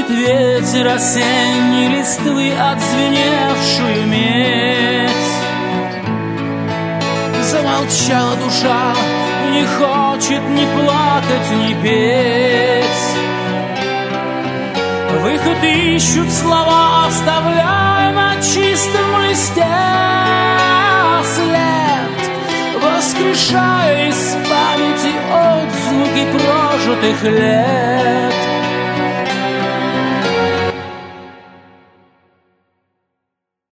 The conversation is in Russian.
ветер осенней листвы отзвеневшую медь. Замолчала душа, не хочет ни плакать, ни петь. Выход ищут слова, оставляя на чистом листе след, воскрешая из памяти отзвуки прожитых лет.